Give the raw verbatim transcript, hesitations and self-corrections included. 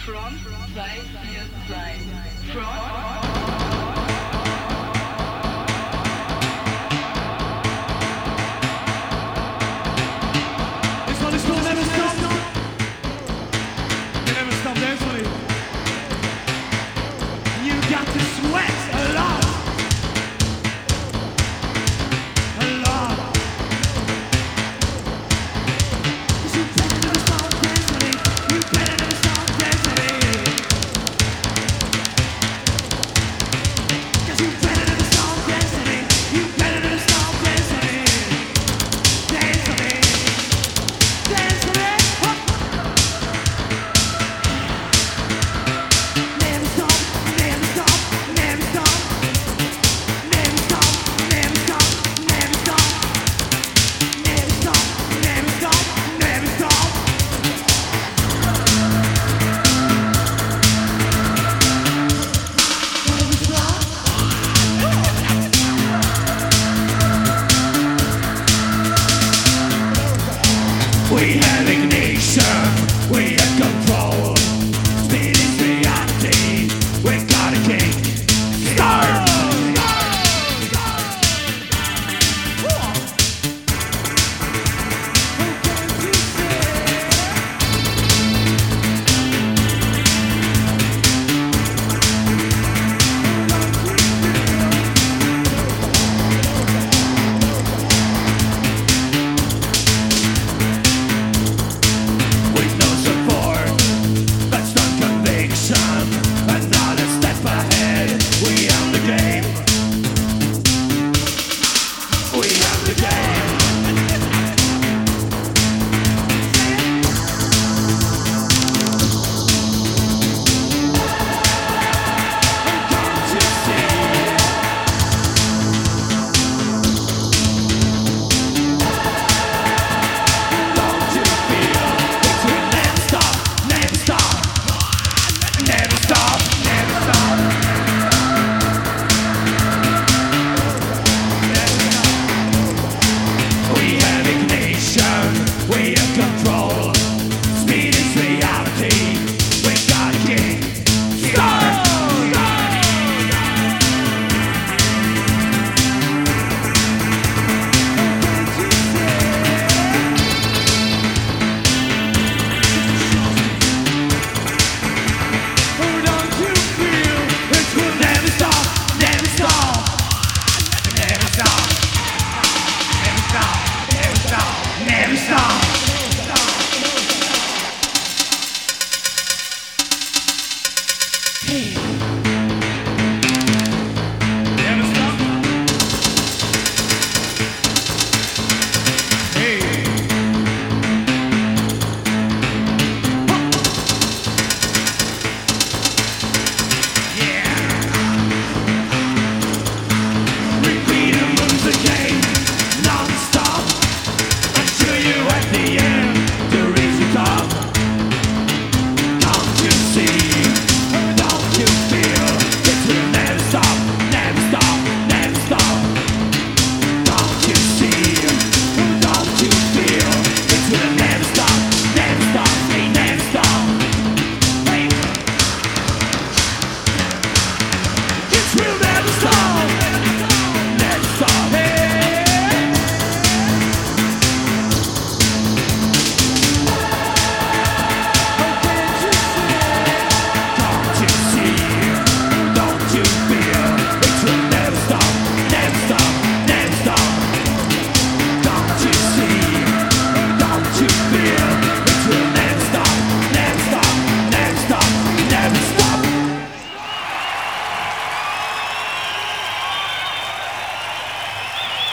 Front zwei vier zwei. Front. This one is called Never Stop. You never stop dancing with it. You got to sweat a lot. A lot. 'Cause you better never stop dancing with it. You better never stop dancing with it. 'Cause you better never stop dancing with it. You better never stop dancing with it. Dance with it. Dance with it. Never stop, never stop, never stop. Never stop, never stop, never stop. Never stop, never stop, never stop. We have ignition, we have control. Speed is reality, we got a kick start. With no support, but strong conviction. Another step ahead, we have the game. We have the game. Can't you see? Don't you feel it will never stop, never stop, never stop, never stop, never stop. We have ignition, we have control. Speed is reality, we got a kick start. Oh, don't you feel it will never stop, never stop, never stop, never stop, never stop, never stop. Hey.